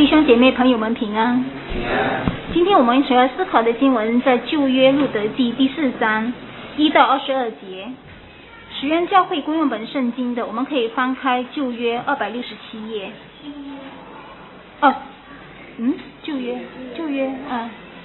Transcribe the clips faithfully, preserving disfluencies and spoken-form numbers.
弟兄姐妹朋友们平安。今天我们所要思考的经文在旧约路得记第四章一到二十二节。实验教会公用本圣经的，我们可以翻开旧约二百六十七页。哦，嗯，旧约，旧约啊。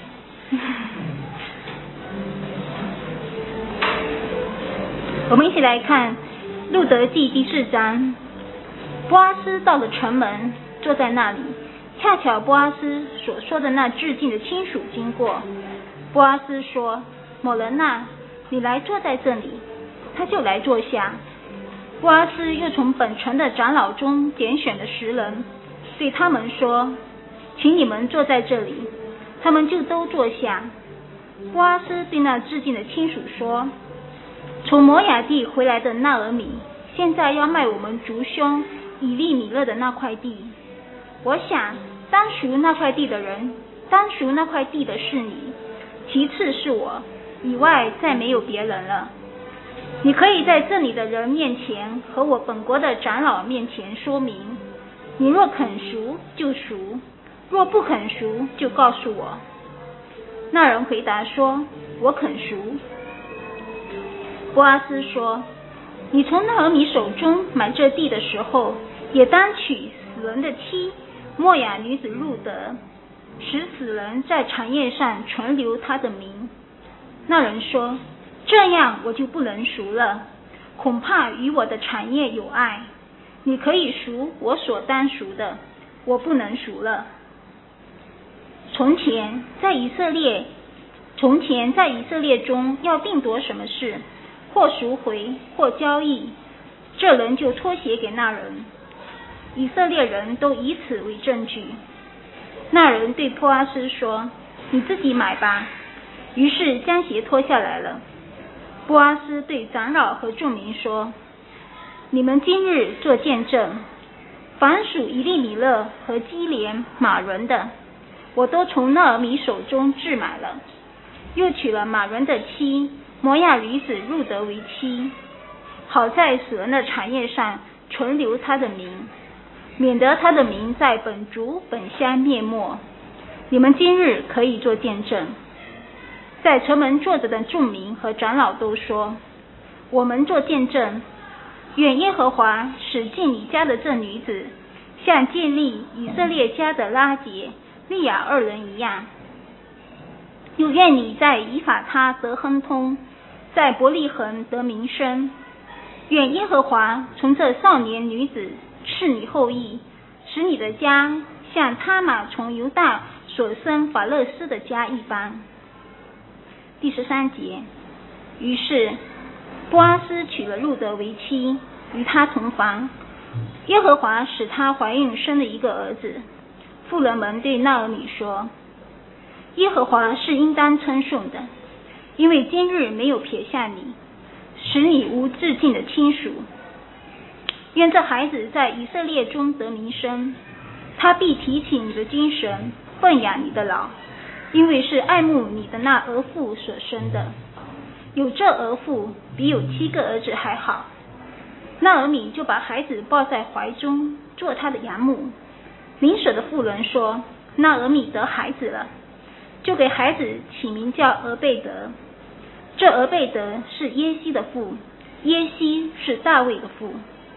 我们一起来看路得记第四章。波阿斯到了城门，坐在那里，恰巧波阿斯所说的那致敬的亲属经过。波阿斯说：某人啊，你来坐在这里。他就来坐下。波阿斯又从本城的长老中拣选了十人，对他们说：请你们坐在这里。他们就都坐下。波阿斯对那致敬的亲属说：从摩亚地回来的纳尔米，现在要卖我们族兄以利米勒的那块地。我想当赎那块地的人，当赎那块地的是你，其次是我，以外再没有别人了。你可以在这里的人面前和我本国的长老面前说明，你若肯赎就赎，若不肯赎就告诉我。那人回答说：我肯赎。波阿斯说：你从纳尔米手中买这地的时候，也当娶死人的妻莫亚女子路得，使死人在产业上存留他的名。那人说：这样我就不能赎了，恐怕与我的产业有碍。你可以赎我所当赎的，我不能赎了。从前在以色列，从前在以色列中要定夺什么事，或赎回，或交易，这人就托鞋给那人。以色列人都以此为证据。那人对波阿斯说：你自己买吧。于是将鞋脱下来了。波阿斯对长老和众民说：你们今日做见证，凡属以利米勒和基连马伦的，我都从纳尔米手中置买了，又娶了马伦的妻摩亚女子路得为妻，好在死人的产业上存留他的名，免得他的名在本族本乡灭没。你们今日可以做见证。在城门坐着的众民和长老都说：我们做见证，愿耶和华使进你家的这女子像建立以色列家的拉结、利亚二人一样，又愿你在以法他得亨通，在伯利恒得名声。愿耶和华从这少年女子赐你后裔，使你的家像他玛从犹大所生法勒斯的家一般。第十三节，于是波阿斯娶了路得为妻，与他同房。耶和华使她怀孕生了一个儿子。妇人们对纳尔米说：耶和华是应当称颂的，因为今日没有撇下你，使你无致敬的亲属。愿这孩子在以色列中得名声，他必提起你的精神，奉养你的老，因为是爱慕你的那儿妇所生的。有这儿妇比有七个儿子还好。纳尔米就把孩子抱在怀中，做他的养母。邻舍的妇人说：纳尔米得孩子了，就给孩子起名叫俄贝德。这俄贝德是耶西的父，耶西是大卫的父。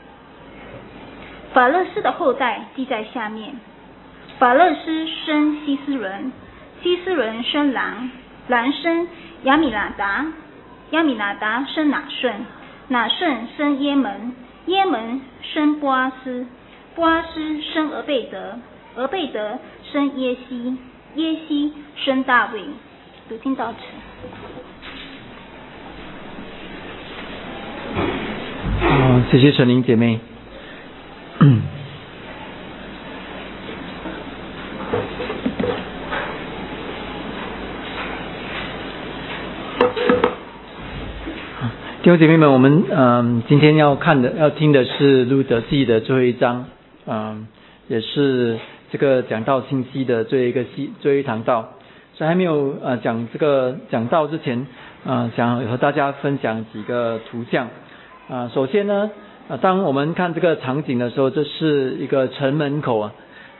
法勒斯的后代记在下面：法勒斯生希斯伦，希斯伦生兰，兰生亚米拿达，亚米拿达生拿顺，拿顺生耶门，耶门生波阿斯，波阿斯生俄贝德，俄贝德生耶西，耶西生大卫。读经到此。 哦，谢谢陈玲姐妹。弟兄姐妹们，我们嗯今天要看的、要听的是路得记的最后一章，嗯，也是这个讲道信息的最后一个系最后一堂道。所以还没有呃讲这个讲道之前，呃，想和大家分享几个图像。啊、呃，首先呢，呃，当我们看这个场景的时候，这是一个城门口啊。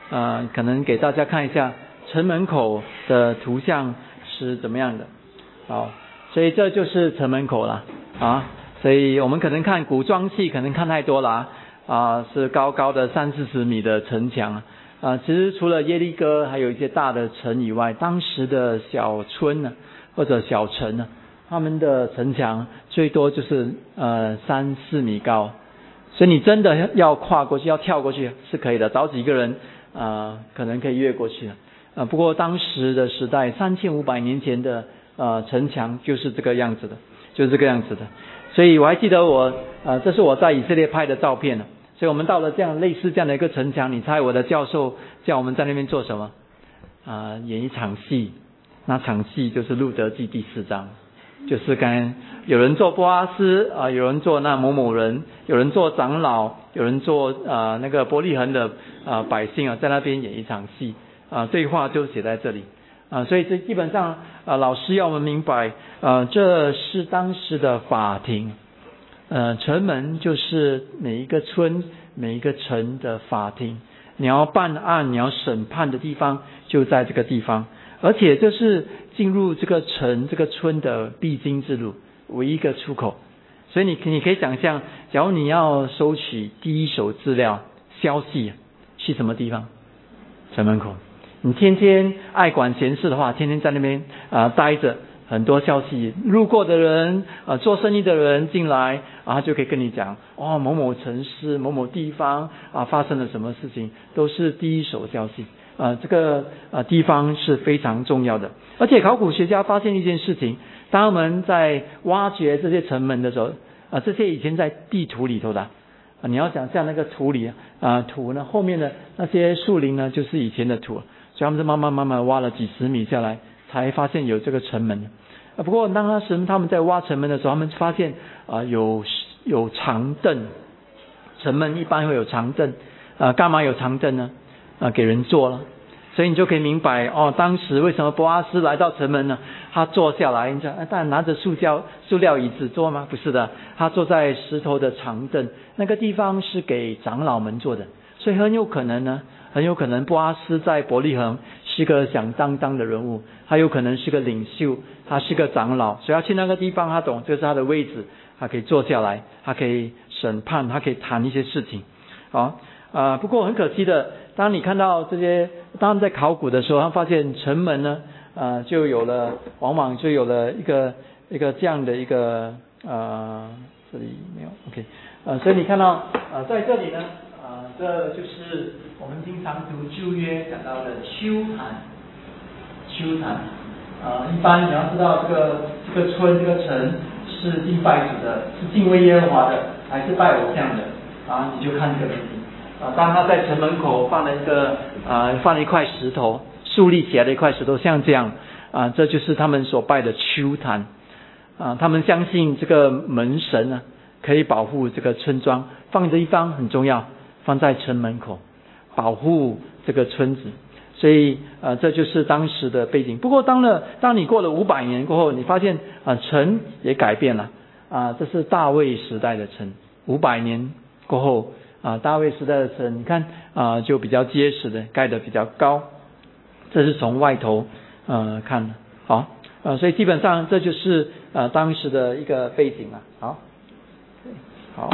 呃，可能给大家看一下城门口的图像是怎么样的。好，所以这就是城门口了啊。所以我们可能看古装戏，可能看太多了啊，啊是高高的三四十米的城墙啊。其实除了耶利哥还有一些大的城以外，当时的小村呢或者小城呢，他们的城墙最多就是呃三四米高，所以你真的要跨过去要跳过去是可以的，找几个人啊、呃、可能可以越过去啊、呃。不过当时的时代三千五百年前的呃城墙就是这个样子的，就是这个样子的。所以我还记得我呃这是我在以色列拍的照片，所以我们到了这样类似这样的一个城墙，你猜我的教授叫我们在那边做什么啊、呃？演一场戏，那场戏就是路德记第四章，就是刚才有人做波阿斯啊、呃，有人做那某某人，有人做长老，有人做呃那个伯利恒的呃百姓啊，在那边演一场戏啊、呃，对话就写在这里。啊，所以这基本上，呃，老师要我们明白，呃，这是当时的法庭，呃，城门就是每一个村、每一个城的法庭，你要办案、你要审判的地方就在这个地方，而且这是进入这个城、这个村的必经之路，唯一一个出口。所以你你可以想象，假如你要收取第一手资料、消息，去什么地方？城门口。你天天爱管闲事的话，天天在那边啊、呃、待着，很多消息路过的人啊、呃、做生意的人进来啊，他就可以跟你讲哦，某某城市某某地方啊、呃、发生了什么事情，都是第一手消息啊、呃、这个啊、呃、地方是非常重要的。而且考古学家发现一件事情，当他们在挖掘这些城门的时候啊、呃、这些以前在地图里头的啊、呃、你要想象那个土里啊、呃、土呢后面的那些树林呢就是以前的土，所以他们就慢慢慢慢挖了几十米下来，才发现有这个城门。啊，不过当他时他们在挖城门的时候，他们发现啊、呃、有有长凳，城门一般会有长凳，啊干嘛有长凳呢？啊给人坐了。所以你就可以明白哦，当时为什么波阿斯来到城门呢？他坐下来，你讲，但拿着塑胶塑料椅子坐吗？不是的，他坐在石头的长凳，那个地方是给长老们坐的，所以很有可能呢。很有可能波阿斯在伯利恒是个响当当的人物，他有可能是个领袖，他是个长老，所以他去那个地方，他懂这是他的位置，他可以坐下来，他可以审判，他可以谈一些事情。好啊、呃，不过很可惜的，当你看到这些，当他们在考古的时候，他发现城门呢，呃，就有了，往往就有了一个一个这样的一个呃，这里没有 ，OK， 呃，所以你看到呃，在这里呢。啊、呃，这就是我们经常读旧约讲到的丘坛。丘坛，啊、呃，一般你要知道这个这个村这个城是敬拜主的，是敬畏耶和华的，还是拜偶像的啊？你就看这个问题啊。当他在城门口放了一个啊、呃，放了一块石头，竖立起来的一块石头，像这样啊，这就是他们所拜的丘坛啊。他们相信这个门神呢，可以保护这个村庄，放的地方很重要。放在城门口，保护这个村子，所以呃，这就是当时的背景。不过，当了当你过了五百年过后，你发现啊、呃，城也改变了啊、呃，这是大卫时代的城。五百年过后啊、呃，大卫时代的城，你看啊、呃，就比较结实的，盖得比较高。这是从外头呃看的，好呃，所以基本上这就是呃当时的一个背景了。好，好。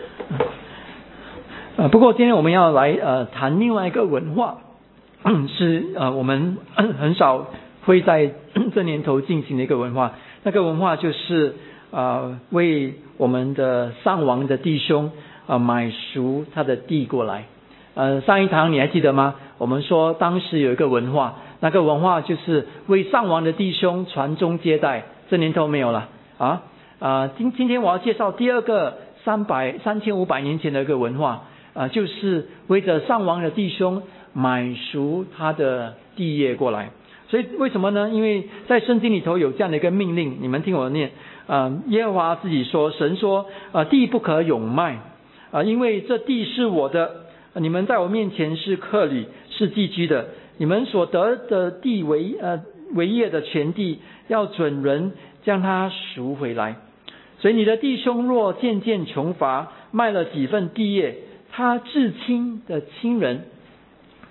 呃，不过今天我们要来呃谈另外一个文化，是呃我们很少会在这年头进行的一个文化。那个文化就是呃为我们的丧亡的弟兄呃买赎他的地过来。呃，上一堂你还记得吗？我们说当时有一个文化，那个文化就是为丧亡的弟兄传宗接代。这年头没有了啊啊！今今天我要介绍第二个三百三千五百年前的一个文化。啊，就是为着丧亡的弟兄买赎他的地业过来。所以为什么呢？因为在圣经里头有这样的一个命令，你们听我念。啊，耶和华自己说，神说，啊，地不可永卖，啊，因为这地是我的，你们在我面前是客旅，是寄居的。你们所得的地为呃为业的全地，要准人将它赎回来。所以你的弟兄若渐渐穷乏，卖了几份地业，他至亲的亲人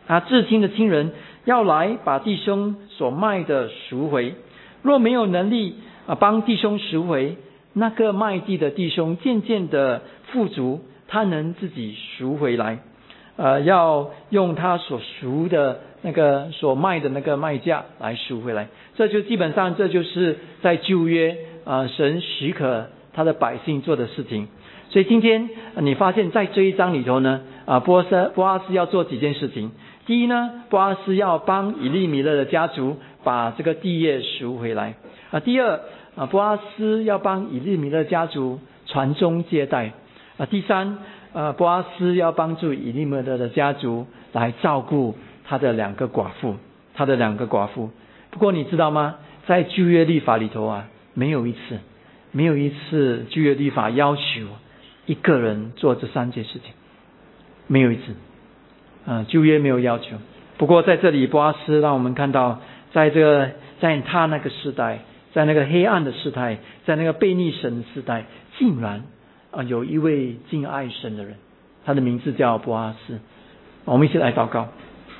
啊，至亲的亲人要来把弟兄所卖的赎回。若没有能力啊帮弟兄赎回，那个卖地的弟兄渐渐的富足，他能自己赎回来。呃，要用他所赎的那个所卖的那个卖价来赎回来。这就基本上这就是在旧约啊神许可他的百姓做的事情。所以今天你发现在这一章里头呢，啊波斯波阿斯要做几件事情。第一呢，波阿斯要帮以利米勒的家族把这个地业赎回来啊。第二啊，波阿斯要帮以利米勒家族传宗接代啊。第三，呃，波阿斯要帮助以利米勒的家族来照顾他的两个寡妇，他的两个寡妇。不过你知道吗？在旧约律法里头啊，没有一次，没有一次旧约律法要求一个人做这三件事情，没有一次。呃，旧约没有要求。不过在这里，波阿斯让我们看到，在这个在他那个时代，在那个黑暗的时代，在那个悖逆神的时代，竟然啊有一位敬爱神的人，他的名字叫波阿斯。我们一起来祷告。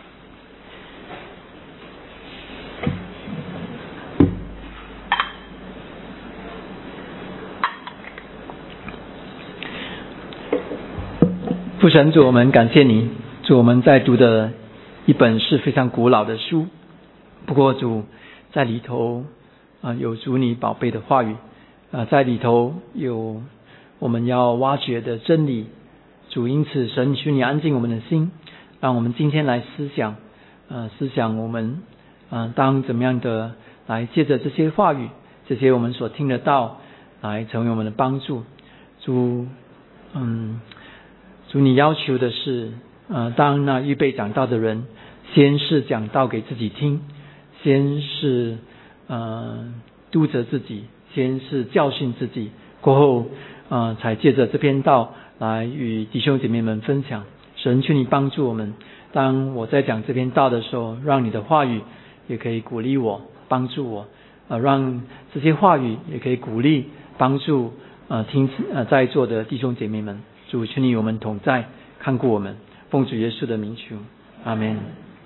父神主，我们感谢你。主，我们在读的一本是非常古老的书，不过主在里头啊、呃、有主你宝贝的话语啊、呃，在里头有我们要挖掘的真理。主，因此神求你安静我们的心，让我们今天来思想呃思想我们呃当怎么样的来借着这些话语，这些我们所听得到来成为我们的帮助。主嗯主你要求的是呃，当那预备讲道的人，先是讲道给自己听，先是呃督责自己，先是教训自己，过后呃才借着这篇道来与弟兄姐妹们分享。神求你帮助我们，当我在讲这篇道的时候，让你的话语也可以鼓励我，帮助我，呃，让这些话语也可以鼓励帮助呃听呃在座的弟兄姐妹们。主，求你与我们同在，看顾我们。奉主耶稣的名求，阿们。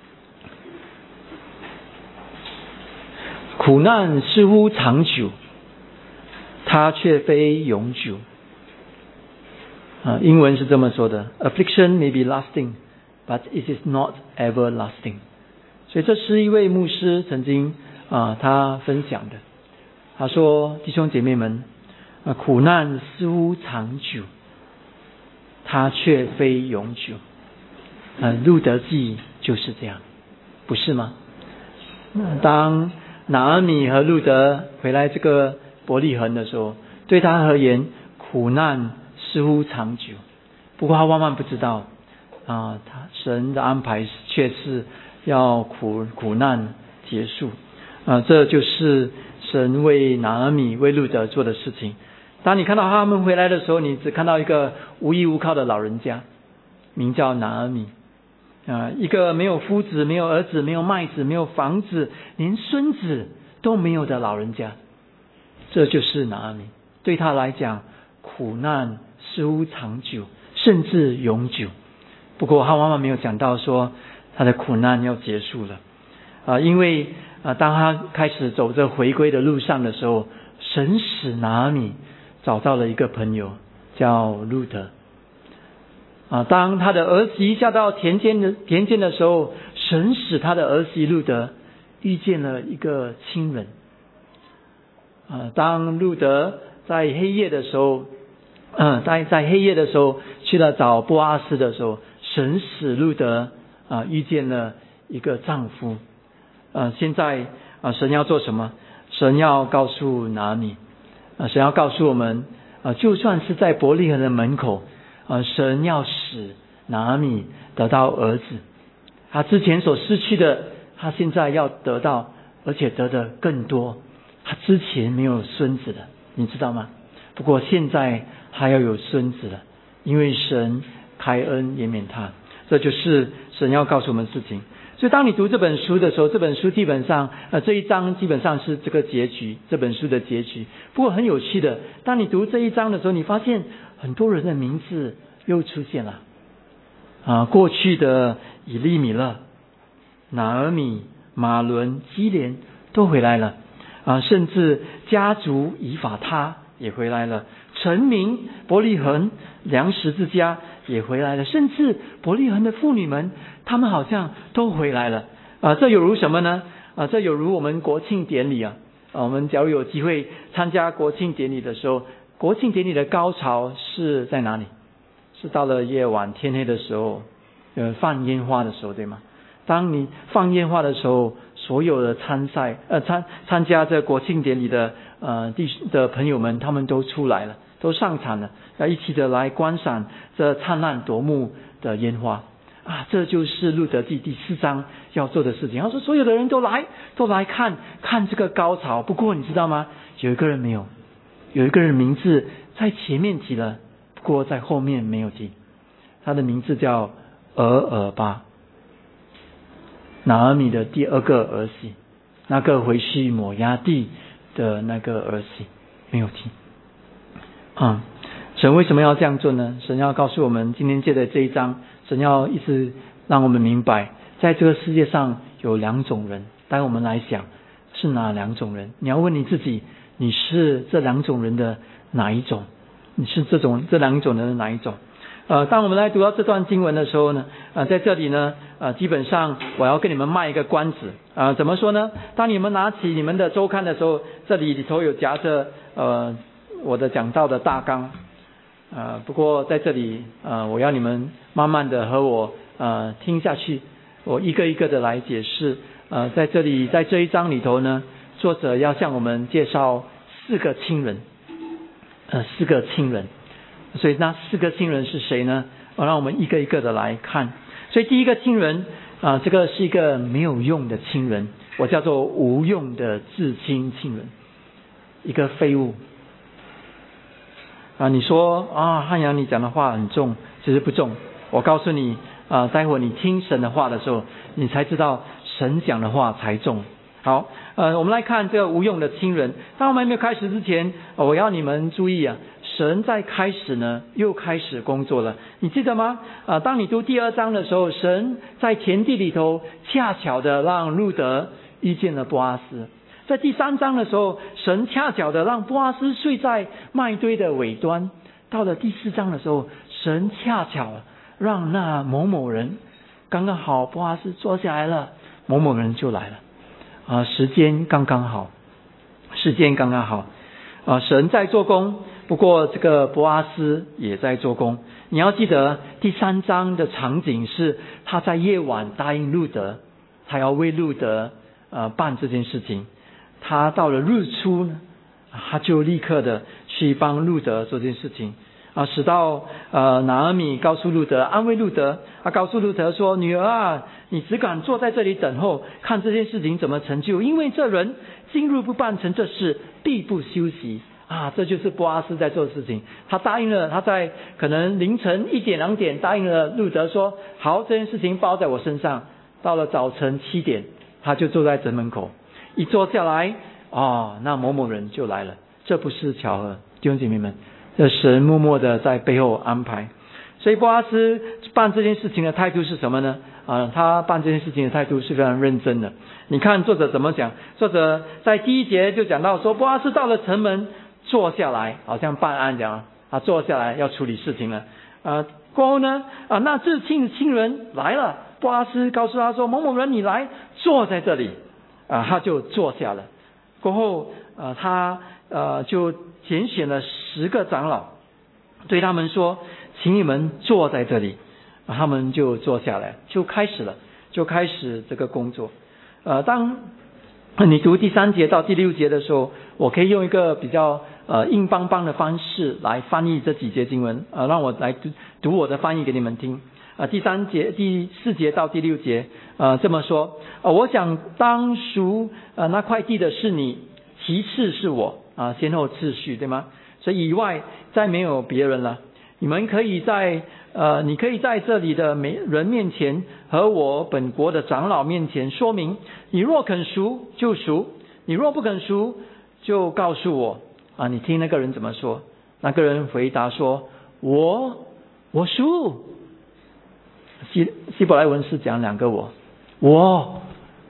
苦难似乎长久，它却非永久。啊，英文是这么说的 ：Affliction may be lasting, but it is not everlasting。所以这是一位牧师曾经啊，他分享的。他说：“弟兄姐妹们，啊，苦难似乎长久，它却非永久。”呃，路德记就是这样，不是吗？当拿俄米和路德回来这个伯利恒的时候，对他而言，苦难似乎长久。不过他万万不知道啊，他神的安排却是要苦苦难结束啊，这就是神为拿俄米、为路德做的事情。当你看到他们回来的时候，你只看到一个无依无靠的老人家，名叫拿俄米。啊，一个没有夫子、没有儿子、没有麦子、没有房子，连孙子都没有的老人家，这就是拿俄米。对他来讲，苦难似乎长久，甚至永久。不过他万万没有讲到说他的苦难要结束了啊，因为啊，当他开始走这回归的路上的时候，神使拿俄米找到了一个朋友，叫路德。啊，当他的儿媳下到田间的田间的时候，神使他的儿媳路德遇见了一个亲人。啊，当路德在黑夜的时候，嗯，在在黑夜的时候去了找波阿斯的时候，神使路德啊遇见了一个丈夫。呃，现在啊，神要做什么？神要告诉拿俄米，啊，神要告诉我们，啊，就算是在伯利恒的门口。呃，神要使拿俄米得到儿子，他之前所失去的，他现在要得到，而且得的更多。他之前没有孙子的，你知道吗？不过现在他要有孙子了，因为神开恩怜悯他，这就是神要告诉我们的事情。所以当你读这本书的时候，这本书基本上呃这一章基本上是这个结局，这本书的结局。不过很有趣的，当你读这一章的时候，你发现很多人的名字又出现了啊，过去的以利米勒拿俄米、马伦、基连都回来了啊，甚至家族以法他也回来了，臣民伯利恒粮食之家也回来了，甚至伯利恒的妇女们，她们好像都回来了啊！这有如什么呢？啊，这有如我们国庆典礼啊！啊，我们假如有机会参加国庆典礼的时候，国庆典礼的高潮是在哪里？是到了夜晚天黑的时候，呃，放烟花的时候，对吗？当你放烟花的时候，所有的参赛呃参参加这国庆典礼的呃地的朋友们，他们都出来了，都上场了，要一起的来观赏这灿烂夺目的烟花啊！这就是路德记第四章要做的事情。他说，所有的人都来，都来看看这个高潮。不过你知道吗？有一个人没有，有一个人名字在前面提了，不过在后面没有提。他的名字叫俄尔巴。拿俄米的第二个儿媳，那个回去抹押地的那个儿媳没有提。嗯，神为什么要这样做呢？神要告诉我们，今天借的这一章，神要一直让我们明白，在这个世界上有两种人。当我们来想是哪两种人，你要问你自己，你是这两种人的哪一种？你是这种这两种人的哪一种？呃，当我们来读到这段经文的时候呢，呃，在这里呢，呃，基本上我要跟你们卖一个关子啊、呃，怎么说呢？当你们拿起你们的周刊的时候，这里里头有夹着呃我的讲道的大纲，呃，不过在这里呃，我要你们慢慢的和我呃听下去，我一个一个的来解释。呃，在这里在这一章里头呢，作者要向我们介绍四个亲人，呃，四个亲人。所以那四个亲人是谁呢？哦，让我们一个一个的来看。所以第一个亲人啊、呃，这个是一个没有用的亲人，我叫做无用的至亲亲人，一个废物啊！你说啊，汉阳你讲的话很重，其实不重。我告诉你啊、呃，待会你听神的话的时候，你才知道神讲的话才重。好，呃，我们来看这个无用的亲人。当我们还没有开始之前，呃、我要你们注意啊。神在开始呢，又开始工作了。你记得吗？啊，当你读第二章的时候，神在田地里头恰巧的让路德遇见了波阿斯。在第三章的时候，神恰巧的让波阿斯睡在麦堆的尾端。到了第四章的时候，神恰巧让那某某人刚刚好，波阿斯坐下来了，某某人就来了。啊，时间刚刚好，时间刚刚好。啊，神在做工。不过这个波阿斯也在做工。你要记得第三章的场景是他在夜晚答应路德，他要为路德呃办这件事情。他到了日出呢，他就立刻的去帮路德做这件事情啊，使到呃拿俄米告诉路德，安慰路德，他告诉路德说：“女儿啊，你只敢坐在这里等候，看这件事情怎么成就，因为这人今日不办成这事，必不休息。”啊，这就是波阿斯在做的事情。他答应了，他在可能凌晨一点两点答应了路德说：“好，这件事情包在我身上。”到了早晨七点，他就坐在城门口，一坐下来，哦，那某某人就来了。这不是巧合，弟兄姐妹们，这神默默的在背后安排。所以波阿斯办这件事情的态度是什么呢？啊，他办这件事情的态度是非常认真的。你看作者怎么讲？作者在第一节就讲到说，波阿斯到了城门。坐下来，好像办案这样，他坐下来要处理事情了。呃，过后呢，啊，那至亲的亲人来了，波阿斯告诉他说：“某某人，你来坐在这里。”啊，他就坐下了。过后，呃，他呃就拣选了十个长老，对他们说：“请你们坐在这里。”啊，他们就坐下来，就开始了，就开始这个工作。呃，当你读第三节到第六节的时候，我可以用一个比较呃硬邦邦的方式来翻译这几节经文，呃，让我来读读我的翻译给你们听。呃，第三节、第四节到第六节，呃，这么说：呃，我想当属呃那块地的是你，其次是我，啊、呃，先后次序，对吗？所以以外再没有别人了。你们可以在呃，你可以在这里的每人面前和我本国的长老面前说明，你若肯赎就赎，你若不肯赎就告诉我。啊，你听那个人怎么说？那个人回答说：我我赎。希希伯来文是讲两个我，我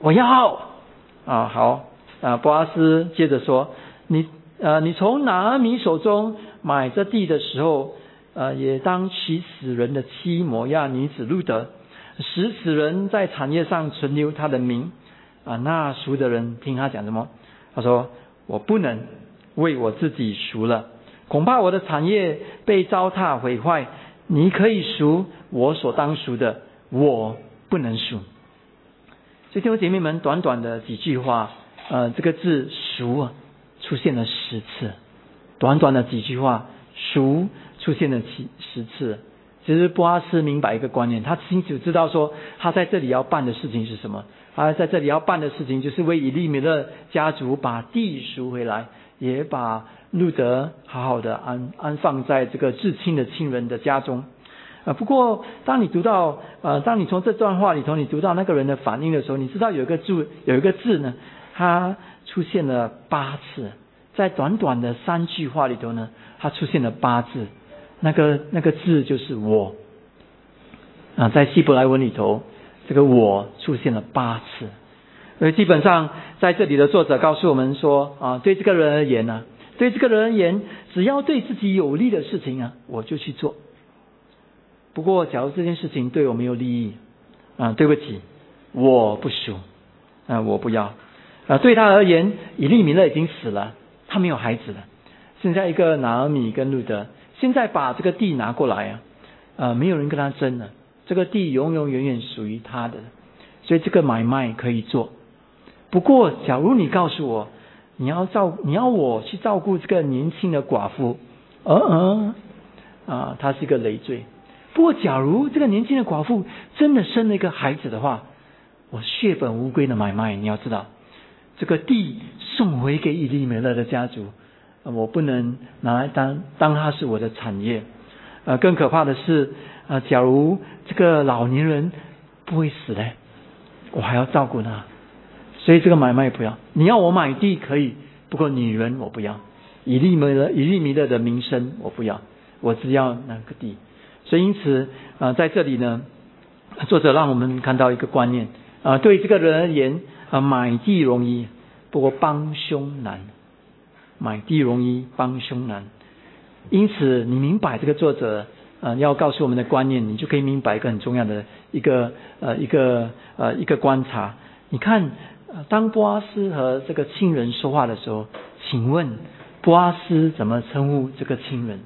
我要啊，好啊。波阿斯接着说，你呃，你从拿俄米手中买这地的时候，呃，也当娶死人的妻摩亚女子路德，使死人在产业上存留他的名啊。那赎的人听他讲什么？他说：我不能为我自己赎了，恐怕我的产业被糟蹋毁坏。你可以赎我所当赎的，我不能赎。所以弟兄姐妹们，短短的几句话，呃，这个字赎啊出现了十次，短短的几句话，赎出现了几十次。其实波阿斯明白一个观念，他清楚知道说他在这里要办的事情是什么。他在这里要办的事情就是为以利米勒家族把地赎回来，也把路德好好的安安放在这个至亲的亲人的家中。呃，不过当你读到呃，当你从这段话里头你读到那个人的反应的时候，你知道有一个字有一个字呢，它出现了八次，在短短的三句话里头呢，它出现了八字。那个那个字就是我啊，在希伯来文里头，这个我出现了八次。所以基本上在这里的作者告诉我们说啊，对这个人而言呢、啊，对这个人而言，只要对自己有利的事情啊，我就去做。不过假如这件事情对我没有利益啊，对不起，我不赎啊，我不要啊。对他而言，以利米勒已经死了，他没有孩子了，剩下一个拿俄米跟路德。现在把这个地拿过来啊，呃，没有人跟他争了，这个地永永远远属于他的，所以这个买卖可以做。不过假如你告诉我，你要照你要我去照顾这个年轻的寡妇，呃呃啊，他是一个累赘。不过假如这个年轻的寡妇真的生了一个孩子的话，我血本无归的买卖，你要知道，这个地送回给以利米勒的家族，我不能拿来当当它是我的产业。呃，更可怕的是，呃，假如这个老年人不会死嘞，我还要照顾他，所以这个买卖不要。你要我买地可以，不过女人我不要，以利米勒以利米勒的名声我不要，我只要那个地。所以因此啊、呃，在这里呢，作者让我们看到一个观念啊、呃，对这个人而言啊、呃，买地容易，不过帮凶难。买地容易，帮凶难。因此你明白这个作者呃要告诉我们的观念，你就可以明白一个很重要的一个呃一个呃一个观察。你看，呃、当波阿斯和这个亲人说话的时候，请问波阿斯怎么称呼这个亲人？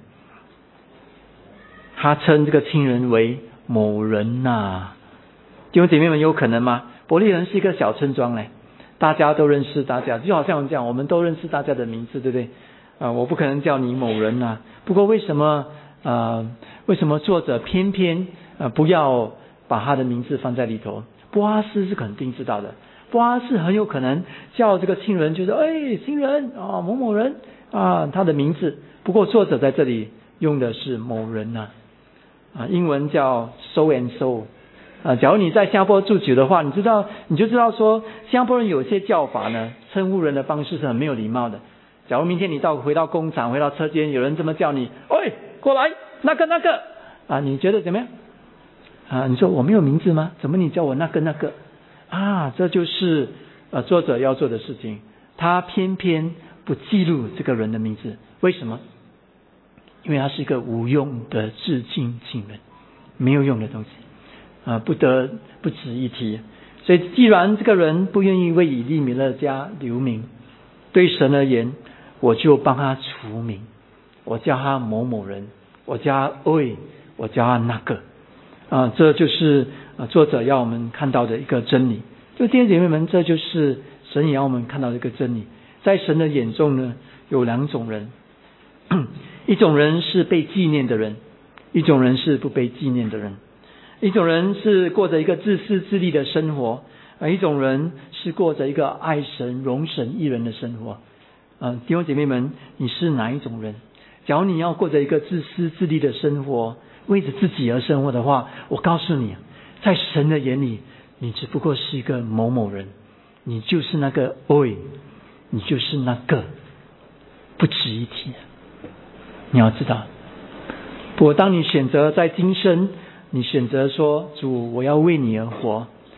他称这个亲人为某人呐、啊。弟兄姐妹们，有可能吗？伯利恒是一个小村庄嘞，大家都认识大家，就好像我们讲，我们都认识大家的名字，对不对？啊、呃，我不可能叫你某人啊。不过为什么呃，为什么作者偏偏呃不要把他的名字放在里头？波阿斯是肯定知道的，波阿斯很有可能叫这个亲人，就是哎，亲人啊，某某人啊，他的名字。不过作者在这里用的是某人呐、啊，啊，英文叫 so and so。啊，假如你在新加坡住久的话，你知道你就知道说，新加坡人有些叫法呢，称呼人的方式是很没有礼貌的。假如明天你到回到工厂，回到车间，有人这么叫你，喂，过来，那个那个，啊，你觉得怎么样？啊，你说我没有名字吗？怎么你叫我那个那个？啊，这就是呃作者要做的事情，他偏偏不记录这个人的名字，为什么？因为他是一个无用的至亲亲人，没有用的东西。啊，不得不值一提。所以既然这个人不愿意为以利米勒家留名，对神而言，我就帮他除名，我叫他某某人，我叫他喂，我叫他那个啊，这就是啊作者要我们看到的一个真理。就弟兄姐妹们，这就是神也要我们看到的一个真理。在神的眼中呢，有两种人，一种人是被纪念的人，一种人是不被纪念的人。一种人是过着一个自私自利的生活，而一种人是过着一个爱神荣神益人的生活。呃，弟兄姐妹们，你是哪一种人？假如你要过着一个自私自利的生活，为着自己而生活的话，我告诉你，在神的眼里，你只不过是一个某某人，你就是那个喂，你就是那个，不值一提。你要知道，不过当你选择在今生，你选择说主，我要为你而活，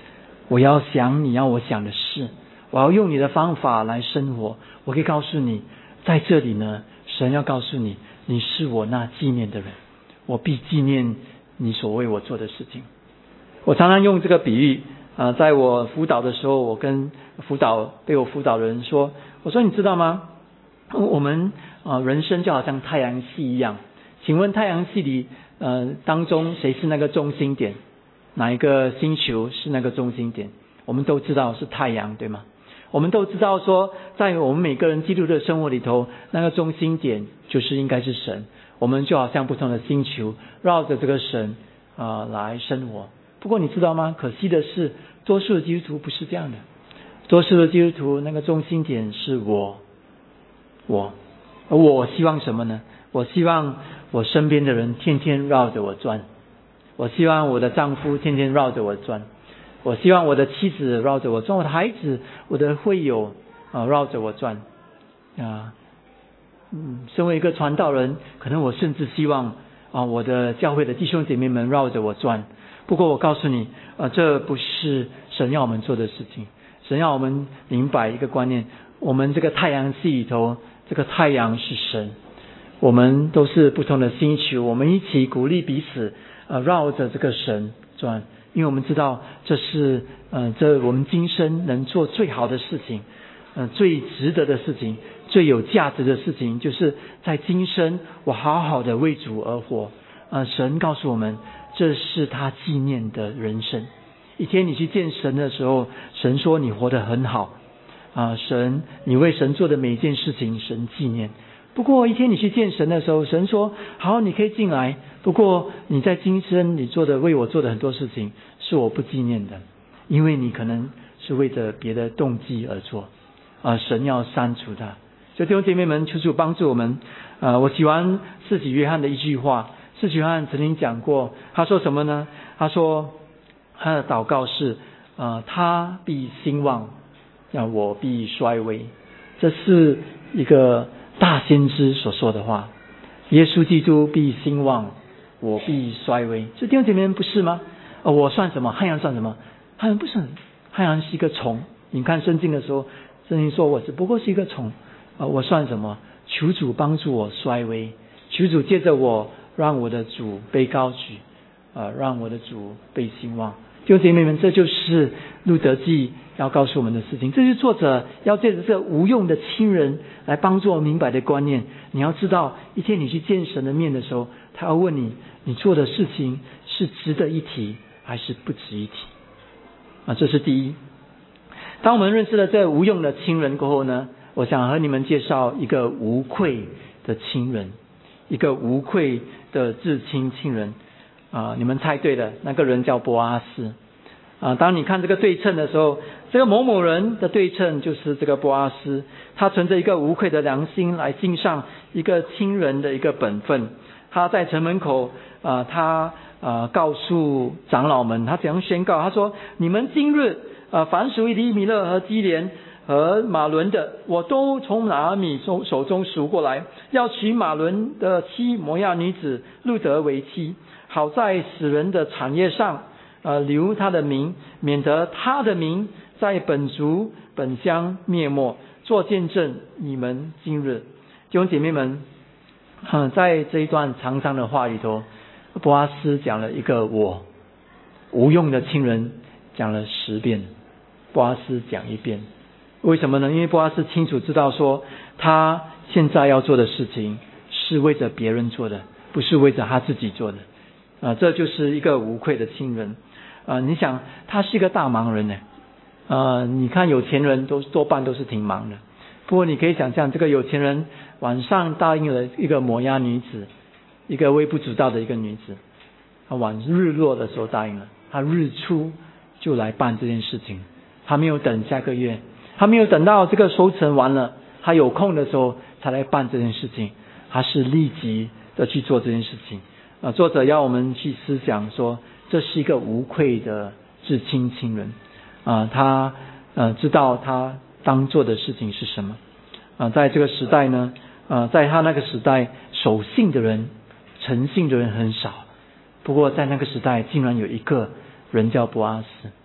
我要想你要我想的事，我要用你的方法来生活。我可以告诉你，在这里呢，神要告诉你，你是我那纪念的人，我必纪念你所为我做的事情。我常常用这个比喻啊，在我辅导的时候，我跟辅导被我辅导的人说，我说你知道吗？我们啊人生就好像太阳系一样，请问太阳系里呃当中谁是那个中心点？哪一个星球是那个中心点？我们都知道是太阳，对吗？我们都知道说，在我们每个人基督的生活里头，那个中心点就是应该是神。我们就好像不同的星球绕着这个神啊、呃、来生活。不过你知道吗？可惜的是，多数的基督徒不是这样的。多数的基督徒那个中心点是我，我，而我希望什么呢？我希望我身边的人天天绕着我转。我希望我的丈夫天天绕着我转，我希望我的妻子绕着我转，我的孩子、我的会友啊绕着我转啊。嗯，身为一个传道人，可能我甚至希望啊我的教会的弟兄姐妹们绕着我转。不过我告诉你，啊这不是神要我们做的事情。神要我们明白一个观念：我们这个太阳系里头，这个太阳是神，我们都是不同的星球，我们一起鼓励彼此。呃，绕着这个神转，因为我们知道这是呃，这我们今生能做最好的事情，呃，最值得的事情，最有价值的事情，就是在今生我好好的为主而活。呃，神告诉我们，这是他纪念的人生。一天你去见神的时候，神说你活得很好啊、呃，神你为神做的每一件事情，神纪念。不过一天你去见神的时候，神说好，你可以进来。不过你在今生你做的为我做的很多事情是我不纪念的，因为你可能是为着别的动机而做啊、呃，神要删除它。所以弟兄姐妹们，求主帮助我们。呃，我喜欢施洗约翰的一句话，施洗约翰曾经讲过，他说什么呢？他说他的祷告是呃，他必兴旺，让我必衰微。这是一个大先知所说的话。耶稣基督必兴旺，我必衰微。这弟兄姐妹们不是吗？呃，我算什么？汉阳算什么？汉阳不是，汉阳是一个虫。你看圣经的时候，圣经说我只不过是一个虫，呃，我算什么？求主帮助我衰微，求主借着我让我的主被高举，呃，让我的主被兴旺。弟兄姐妹们，这就是路德记要告诉我们的事情。这是作者要借着这无用的亲人来帮助我明白的观念。你要知道，一天你去见神的面的时候，他要问你，你做的事情是值得一提还是不值一提啊？这是第一。当我们认识了这无用的亲人过后呢，我想和你们介绍一个无愧的亲人，一个无愧的至亲亲人啊！你们猜对了，那个人叫波阿斯啊。当你看这个对称的时候，这个某某人的对称就是这个波阿斯，他存着一个无愧的良心来尽上一个亲人的一个本分。他在城门口啊，他啊告诉长老们，他怎样宣告？他说：你们今日啊，凡属于以米勒和基连和马伦的，我都从拿俄米手手中赎过来，要娶马伦的妻摩亚女子路德为妻，好在死人的产业上呃留他的名，免得他的名在本族本乡灭没。做见证你们今日。弟兄姐妹们，嗯，在这一段长长的话里头，波阿斯讲了一个我无用的亲人讲了十遍，波阿斯讲一遍。为什么呢？因为波阿斯清楚知道说，他现在要做的事情是为着别人做的，不是为着他自己做的啊、呃，这就是一个无愧的亲人啊、呃！你想，他是一个大忙人呢啊、呃！你看有钱人都多半都是挺忙的，不过你可以想象，这个有钱人晚上答应了一个摩押女子，一个微不足道的一个女子，他晚日落的时候答应了，他日出就来办这件事情，他没有等下个月。他没有等到这个收成完了，他有空的时候才来办这件事情，他是立即的去做这件事情。啊，作者要我们去思想说，这是一个无愧的至亲亲人。啊，他呃知道他当做的事情是什么。啊，在这个时代呢，啊，在他那个时代，守信的人、诚信的人很少。不过在那个时代，竟然有一个人叫波阿斯。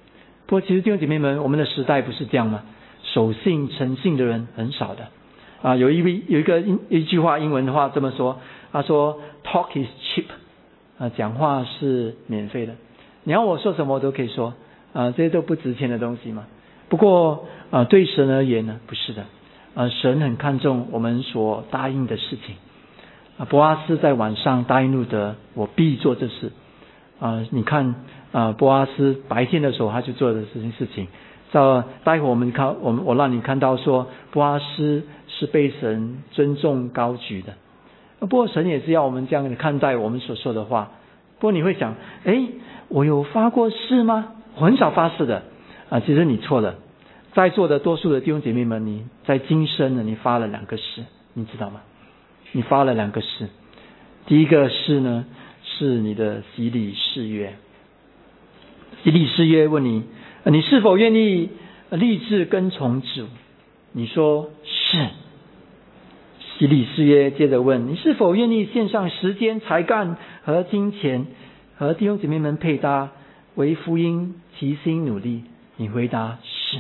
不过其实弟兄姐妹们，我们的时代不是这样吗？守信诚信的人很少的啊。有一位有一个一句话，英文的话这么说，他说 Talk is cheap， 啊，讲话是免费的。你要我说什么我都可以说啊，这些都不值钱的东西嘛。不过啊，对神而言呢，不是的啊，神很看重我们所答应的事情啊。波阿斯在晚上答应路得，我必做这事啊。你看啊，波阿斯白天的时候他就做的这件事情。到待会我们看，我们我让你看到说，波阿斯是被神尊重高举的。不过神也是要我们这样的看待我们所说的话。不过你会想，诶，我有发过誓吗？我很少发誓的啊。其实你错了，在座的多数的弟兄姐妹们，你在今生呢，你发了两个誓，你知道吗？你发了两个誓。第一个誓呢，是你的洗礼誓约。洗礼誓约问你，你是否愿意立志跟从主？你说是。洗礼誓约接着问你是否愿意献上时间、才干和金钱，和弟兄姐妹们配搭，为福音齐心努力？你回答是。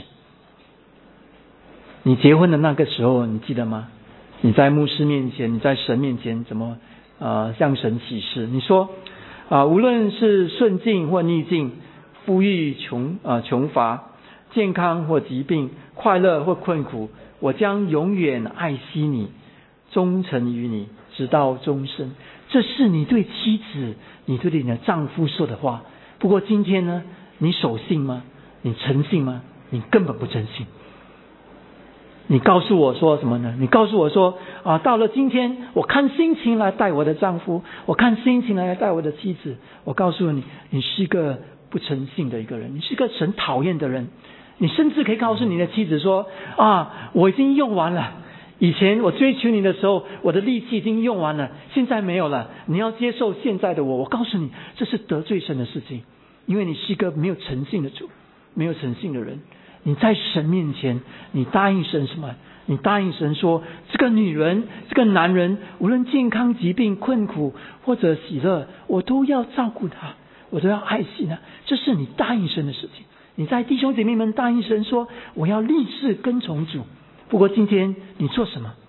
你结婚的那个时候，你记得吗？你在牧师面前，你在神面前怎么呃向神起誓？你说啊、呃，无论是顺境或逆境，富裕穷啊、呃、穷乏，健康或疾病，快乐或困苦，我将永远爱惜你，忠诚于你，直到终身。这是你对妻子，你对你的丈夫说的话。不过今天呢，你守信吗？你诚信吗？你根本不诚信。你告诉我说什么呢？你告诉我说啊，到了今天，我看心情来待我的丈夫，我看心情来待我的妻子。我告诉你，你是一个不诚信的一个人，你是一个神讨厌的人。你甚至可以告诉你的妻子说啊，我已经用完了。以前我追求你的时候，我的力气已经用完了，现在没有了。你要接受现在的我。我告诉你，这是得罪神的事情，因为你是一个没有诚信的主，没有诚信的人。你在神面前，你答应神什么？你答应神说，这个女人，这个男人，无论健康、疾病、困苦或者喜乐，我都要照顾他，我都要爱惜他。这是你答应神的事情。你在弟兄姐妹们答应神说，我要立志跟从主。不过今天你做什么？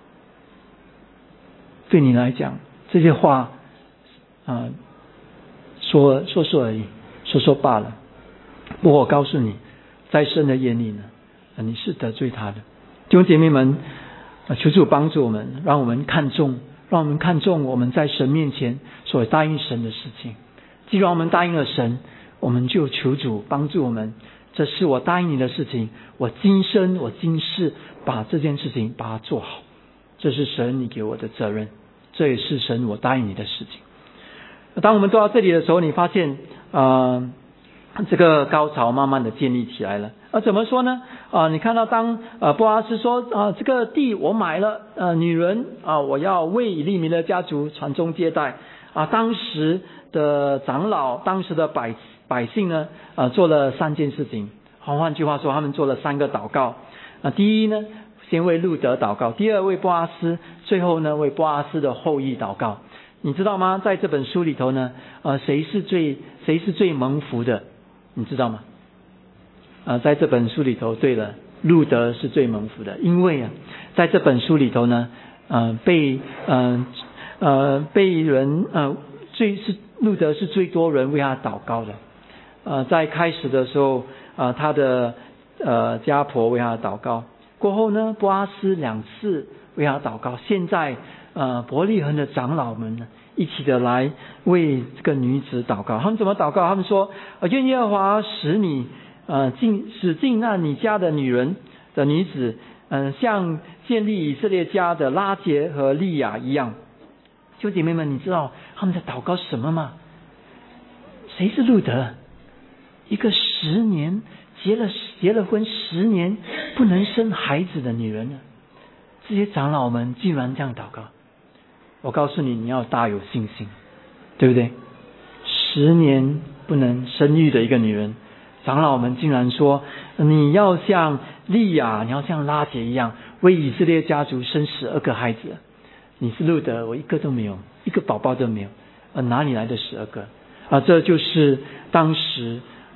对你来讲，这些话啊、呃，说说说而已，说说罢了。不过我告诉你，在神的眼里呢，你是得罪他的。弟兄姐妹们，求主帮助我们，让我们看重，让我们看重我们在神面前所答应神的事情。既然我们答应了神，我们就求主帮助我们。这是我答应你的事情，我今生我今世把这件事情把它做好。这是神你给我的责任，这也是神我答应你的事情。当我们做到这里的时候，你发现呃这个高潮慢慢的建立起来了。啊，怎么说呢？啊，你看到当呃波阿斯说啊，这个地我买了，呃，女人啊，我要为以利米勒家族传宗接代啊。当时的长老，当时的百百姓呢，啊，做了三件事情。换句话说，他们做了三个祷告。啊，第一呢，先为路得祷告；第二为波阿斯；最后呢，为波阿斯的后裔祷告。你知道吗？在这本书里头呢，呃，谁是最谁是最蒙福的？你知道吗？啊、呃，在这本书里头，对了，路得是最蒙福的，因为啊，在这本书里头呢，呃，被呃呃被人呃最是路得是最多人为他祷告的。呃，在开始的时候，呃，他的呃家婆为他祷告，过后呢，波阿斯两次为他祷告，现在呃伯利恒的长老们呢，一起的来为这个女子祷告。他们怎么祷告？他们说：呃、愿耶和华使你呃进使进那你家的女人的女子，嗯、呃，像建立以色列家的拉结和利亚一样。弟兄姐妹们，你知道他们在祷告什么吗？谁是路得？一个十年结了结了婚十年不能生孩子的女人呢？这些长老们竟然这样祷告。我告诉你，你要大有信心，对不对？十年不能生育的一个女人，长老们竟然说你要像利亚，你要像拉结一样，为以色列家族生十二个孩子。你是路得，我一个都没有，一个宝宝都没有，呃，哪里来的十二个？啊，这就是当时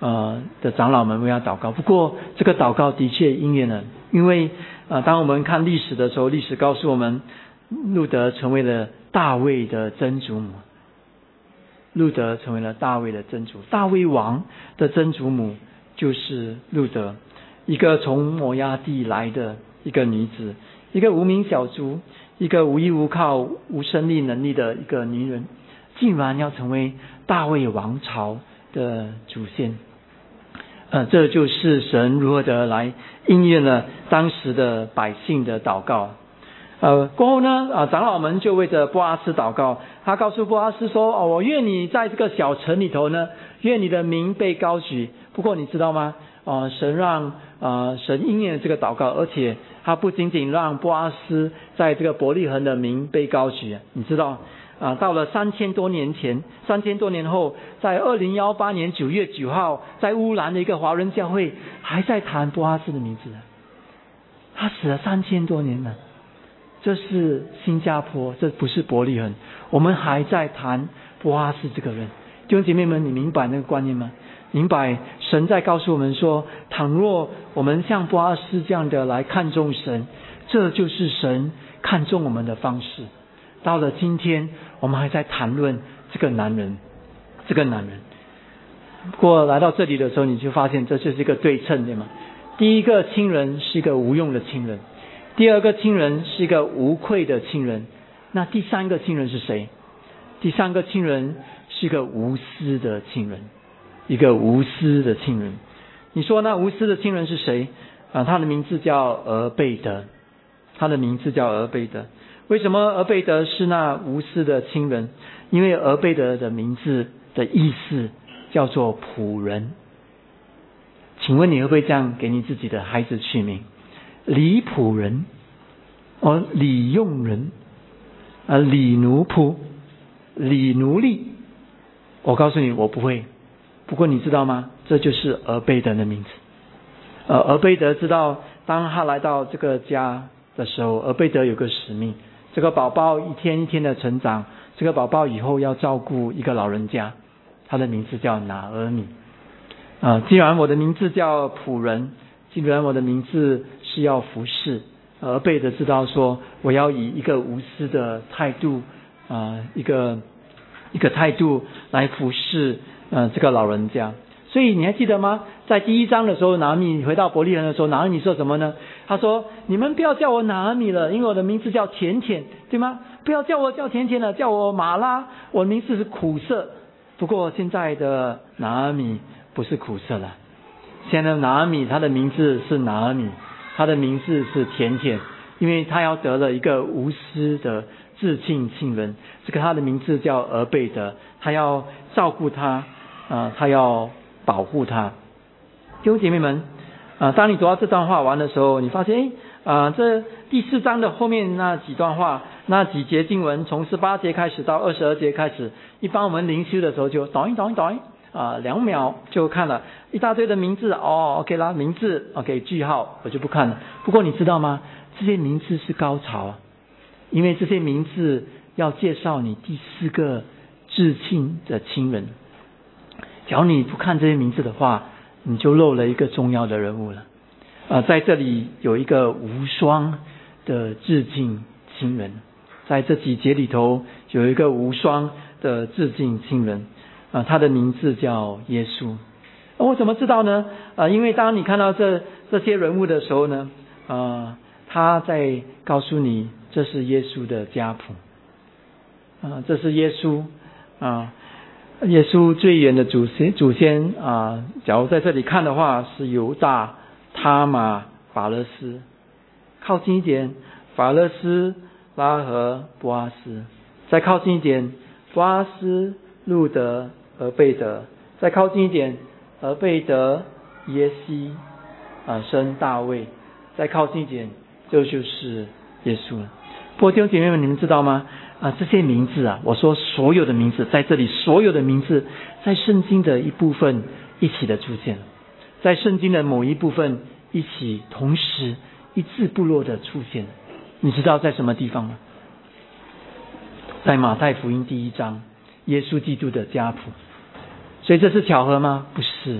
呃的长老们为他祷告。不过这个祷告的确应验了，因为呃当我们看历史的时候，历史告诉我们，路德成为了大卫的曾祖母。路德成为了大卫的曾祖，大卫王的曾祖母就是路德，一个从摩押地来的一个女子，一个无名小卒，一个无依无靠、无生力能力的一个女人，竟然要成为大卫王朝的祖先。呃，这就是神如何的来应验了当时的百姓的祷告。呃，过后呢，啊，长老们就为着波阿斯祷告。他告诉波阿斯说：“哦，我愿你在这个小城里头呢，愿你的名被高举。不过你知道吗？呃，神让呃神应验这个祷告，而且他不仅仅让波阿斯在这个伯利恒的名被高举。你知道啊、呃，到了三千多年前，三千多年后，在二零幺八年九月九号，在乌兰的一个华人教会还在谈波阿斯的名字。他死了三千多年了。”这是新加坡，这不是伯利恒。我们还在谈波阿斯这个人。弟兄姐妹们，你明白那个观念吗？明白神在告诉我们说，倘若我们像波阿斯这样的来看重神，这就是神看重我们的方式。到了今天，我们还在谈论这个男人，这个男人。不过来到这里的时候，你就发现这就是一个对称，对吗？第一个亲人是一个无用的亲人。第二个亲人是一个无愧的亲人，那第三个亲人是谁？第三个亲人是一个无私的亲人，一个无私的亲人。你说那无私的亲人是谁？啊，他的名字叫俄贝德，他的名字叫俄贝德。为什么俄贝德是那无私的亲人？因为俄贝德的名字的意思叫做仆人。请问你会不会这样给你自己的孩子取名？李仆人，哦，李用人，啊，李奴仆，李奴隶。我告诉你，我不会。不过你知道吗？这就是俄贝德的名字。呃，俄贝德知道，当他来到这个家的时候，俄贝德有个使命。这个宝宝一天一天的成长，这个宝宝以后要照顾一个老人家，他的名字叫拿俄米。啊、呃，既然我的名字叫仆人，既然我的名字是要服侍，俄贝德知道说，我要以一个无私的态度，啊、呃，一个一个态度来服侍，呃，这个老人家。所以你还记得吗？在第一章的时候，拿俄米回到伯利恒的时候，拿俄米说什么呢？他说：“你们不要叫我拿俄米了，因为我的名字叫甜甜，对吗？不要叫我叫甜甜了，叫我马拉，我的名字是苦涩。不过现在的拿俄米不是苦涩了。”现在拿俄米他的名字是拿俄米，他的名字是甜甜，因为他要得了一个无私的至亲亲人，这个他的名字叫俄贝德，他要照顾他，啊、呃，他要保护他。弟兄姐妹们，啊、呃，当你读到这段话完的时候，你发现，哎，啊、呃，这第四章的后面那几段话，那几节经文，从十八节开始到二十二节开始，一般我们灵修的时候就抖音抖音抖音。啊，两秒就看了一大堆的名字哦 ，OK 啦，名字 OK 句号我就不看了。不过你知道吗？这些名字是高潮啊，因为这些名字要介绍你第四个至亲的亲人。假如你不看这些名字的话，你就漏了一个重要的人物了。啊、呃，在这里有一个无双的至亲亲人，在这几节里头有一个无双的至亲亲人。啊、呃，他的名字叫耶稣。呃、我怎么知道呢？啊、呃，因为当你看到这这些人物的时候呢，啊、呃，他在告诉你这是耶稣的家谱。啊、呃，这是耶稣啊、呃，耶稣最远的祖先祖先啊、呃，假如在这里看的话，是犹大、他玛、法勒斯。靠近一点，法勒斯、拉和、波阿斯。再靠近一点，波阿斯、路德、俄贝德。再靠近一点，俄贝德、耶西，啊、呃，生大卫。再靠近一点，这就是耶稣了。不过弟兄姐妹们，你们知道吗？啊、呃，这些名字啊，我说所有的名字在这里，所有的名字在圣经的一部分一起的出现，在圣经的某一部分一起同时一字不落的出现。你知道在什么地方吗？在马太福音第一章，耶稣基督的家谱。所以这是巧合吗？不是，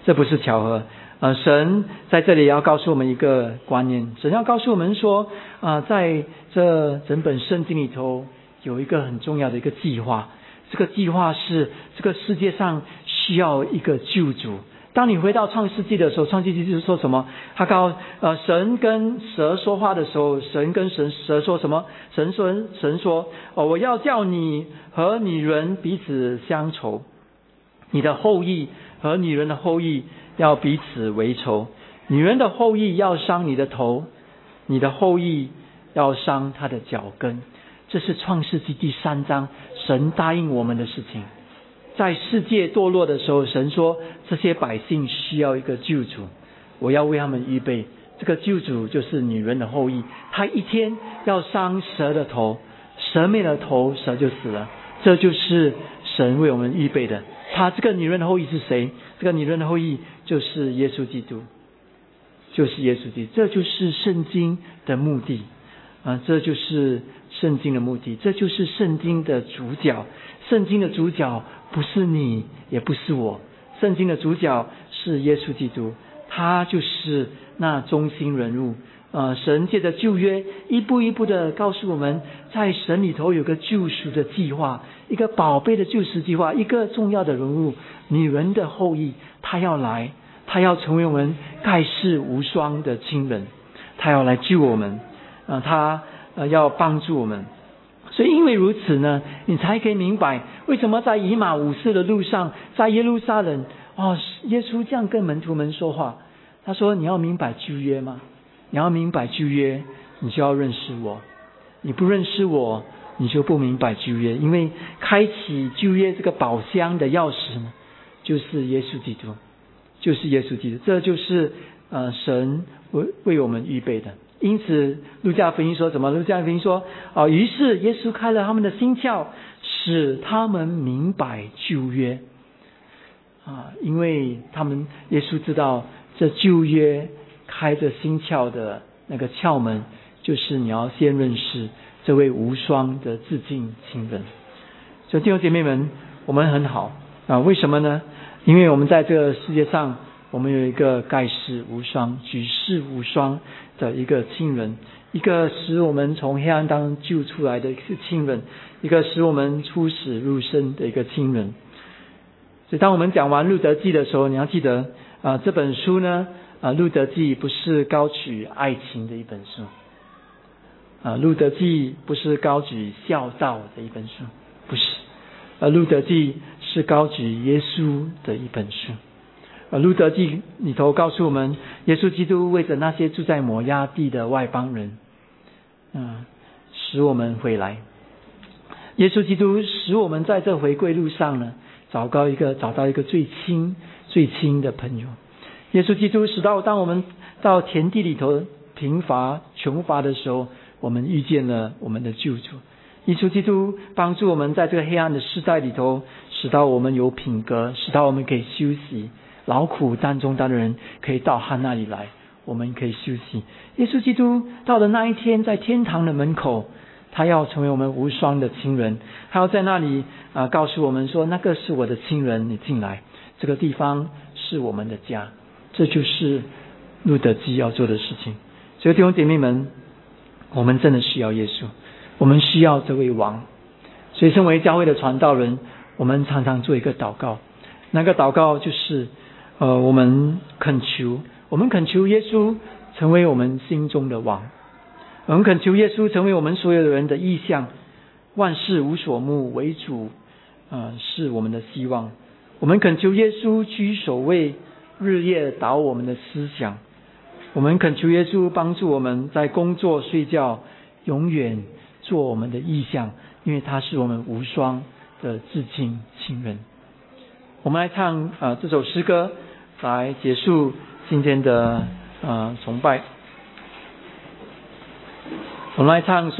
这不是巧合。呃，神在这里要告诉我们一个观念，神要告诉我们说，啊、呃，在这整本圣经里头有一个很重要的一个计划，这个计划是这个世界上需要一个救主。当你回到创世纪的时候，创世纪就是说什么？他告呃神跟蛇说话的时候，神跟神蛇说什么？神说神说哦，我要叫你和女人彼此相仇，你的后裔和女人的后裔要彼此为仇，女人的后裔要伤你的头，你的后裔要伤他的脚跟。这是创世纪第三章神答应我们的事情。在世界堕落的时候，神说这些百姓需要一个救主，我要为他们预备。这个救主就是女人的后裔，他一天要伤蛇的头，蛇没了头，蛇就死了。这就是神为我们预备的。他这个女人的后裔是谁？这个女人的后裔就是耶稣基督，就是耶稣基督。这就是圣经的目的啊，这就是圣经的目的，这就是圣经的主角。圣经的主角不是你，也不是我，圣经的主角是耶稣基督，他就是那中心人物。呃，神借着旧约一步一步的告诉我们，在神里头有个救赎的计划，一个宝贝的救赎计划，一个重要的人物，女人的后裔，他要来，他要成为我们盖世无双的亲人，他要来救我们，呃、他、呃、要帮助我们。所以因为如此呢，你才可以明白为什么在以马忤斯的路上，在耶路撒冷，哦，耶稣这样跟门徒们说话，他说你要明白旧约吗？你要明白旧约，你就要认识我，你不认识我，你就不明白旧约。因为开启旧约这个宝箱的钥匙呢，就是耶稣基督，就是耶稣基督，这就是呃神为为我们预备的。因此路加福音说什么？路加福音说哦，于是耶稣开了他们的心窍，使他们明白旧约啊，因为他们耶稣知道这旧约开着心窍的那个窍门，就是你要先认识这位无双的至近亲人。所以弟兄姐妹们，我们很好啊，为什么呢？因为我们在这个世界上，我们有一个盖世无双、举世无双的一个亲人，一个使我们从黑暗当中救出来的一个亲人，一个使我们出死入生的一个亲人。所以当我们讲完路德记的时候，你要记得啊、呃，这本书呢，啊、呃，路德记不是高举爱情的一本书，啊、呃，路德记不是高举孝道的一本书，不是，呃，路德记是高举耶稣的一本书。呃，路德记里头告诉我们，耶稣基督为着那些住在摩押地的外邦人，嗯、呃，使我们回来。耶稣基督使我们在这回归路上呢，找到一个找到一个最亲最亲的朋友。耶稣基督使到当我们到田地里头贫乏穷乏的时候，我们遇见了我们的救主。耶稣基督帮助我们在这个黑暗的世代里头，使到我们有品格，使到我们可以休息。劳苦担重担的人可以到他那里来，我们可以休息。耶稣基督到了那一天，在天堂的门口，他要成为我们无双的亲人，他要在那里啊、呃、告诉我们说，那个是我的亲人，你进来，这个地方是我们的家。这就是路德记要做的事情。所以弟兄姐妹们，我们真的需要耶稣，我们需要这位王。所以身为教会的传道人，我们常常做一个祷告，那个祷告就是呃，我们恳求，我们恳求耶稣成为我们心中的王，我们恳求耶稣成为我们所有的人的意向，万事无所慕，为主呃是我们的希望。我们恳求耶稣居首位，日夜导我们的思想。我们恳求耶稣帮助我们在工作睡觉永远做我们的意向，因为他是我们无双的至亲亲人。我们来唱呃这首诗歌来结束今天的呃崇拜。我们来唱